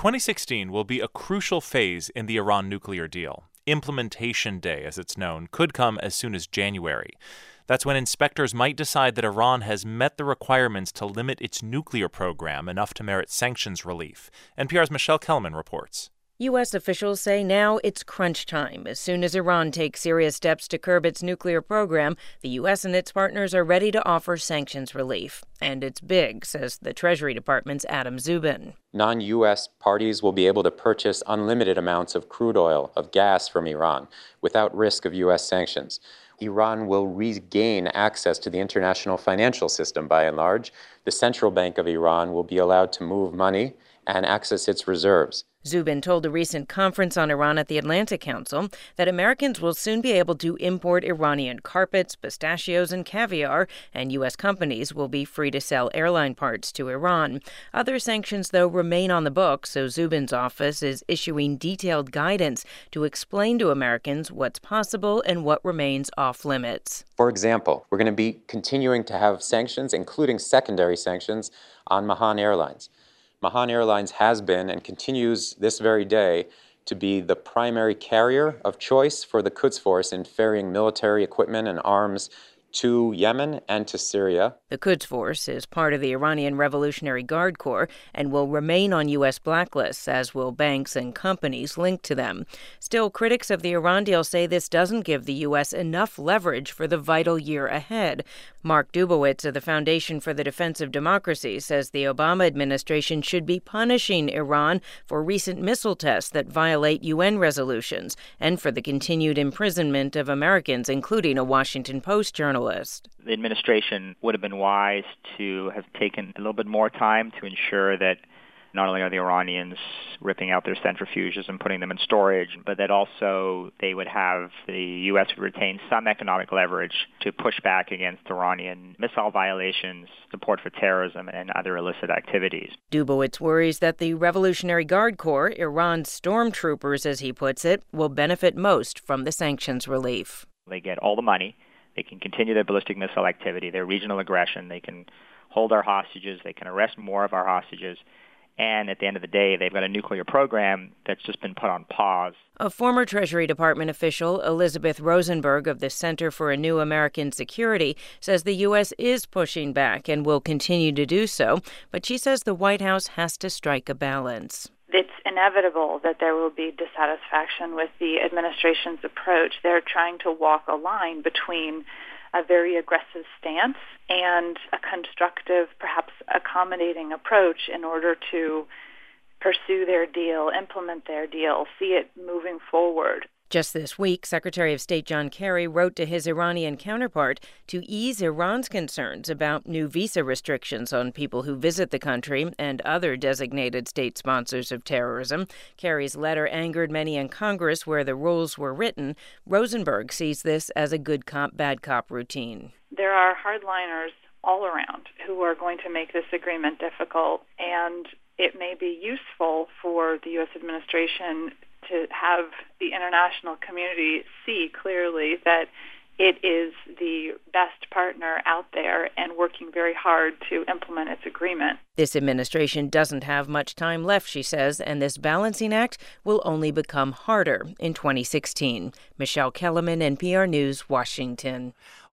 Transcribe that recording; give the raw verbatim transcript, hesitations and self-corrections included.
twenty sixteen will be a crucial phase in the Iran nuclear deal. Implementation Day, as it's known, could come as soon as January. That's when inspectors might decide that Iran has met the requirements to limit its nuclear program enough to merit sanctions relief. N P R's Michelle Kellerman reports. U S officials say now it's crunch time. As soon as Iran takes serious steps to curb its nuclear program, the U S and its partners are ready to offer sanctions relief. And it's big, says the Treasury Department's Adam Zubin. Non-U S parties will be able to purchase unlimited amounts of crude oil, of gas from Iran, without risk of U S sanctions. Iran will regain access to the international financial system by and large. The central bank of Iran will be allowed to move money and access its reserves. Zubin told a recent conference on Iran at the Atlantic Council that Americans will soon be able to import Iranian carpets, pistachios, and caviar, and U S companies will be free to sell airline parts to Iran. Other sanctions, though, remain on the books, so Zubin's office is issuing detailed guidance to explain to Americans what's possible and what remains off limits. For example, we're going to be continuing to have sanctions, including secondary sanctions, on Mahan Airlines. Mahan Airlines has been and continues this very day to be the primary carrier of choice for the Quds Force in ferrying military equipment and arms to Yemen and to Syria. The Quds Force is part of the Iranian Revolutionary Guard Corps and will remain on U S blacklists, as will banks and companies linked to them. Still, critics of the Iran deal say this doesn't give the U S enough leverage for the vital year ahead. Mark Dubowitz of the Foundation for the Defense of Democracy says the Obama administration should be punishing Iran for recent missile tests that violate U N resolutions and for the continued imprisonment of Americans, including a Washington Post journalist. The administration would have been wise to have taken a little bit more time to ensure that not only are the Iranians ripping out their centrifuges and putting them in storage, but that also they would have the U S retain some economic leverage to push back against Iranian missile violations, support for terrorism, and other illicit activities. Dubowitz worries that the Revolutionary Guard Corps, Iran's stormtroopers, as he puts it, will benefit most from the sanctions relief. They get all the money. They can continue their ballistic missile activity, their regional aggression. They can hold our hostages. They can arrest more of our hostages. And at the end of the day, they've got a nuclear program that's just been put on pause. A former Treasury Department official, Elizabeth Rosenberg of the Center for a New American Security, says the U S is pushing back and will continue to do so. But she says the White House has to strike a balance. It's inevitable that there will be dissatisfaction with the administration's approach. They're trying to walk a line between a very aggressive stance and a constructive, perhaps accommodating approach in order to pursue their deal, implement their deal, see it moving forward. Just this week, Secretary of State John Kerry wrote to his Iranian counterpart to ease Iran's concerns about new visa restrictions on people who visit the country and other designated state sponsors of terrorism. Kerry's letter angered many in Congress where the rules were written. Rosenberg sees this as a good cop, bad cop routine. There are hardliners all around who are going to make this agreement difficult, and it may be useful for the U S administration to have the international community see clearly that it is the best partner out there and working very hard to implement its agreement. This administration doesn't have much time left, she says, and this balancing act will only become harder in twenty sixteen. Michelle Kellerman, N P R News, Washington.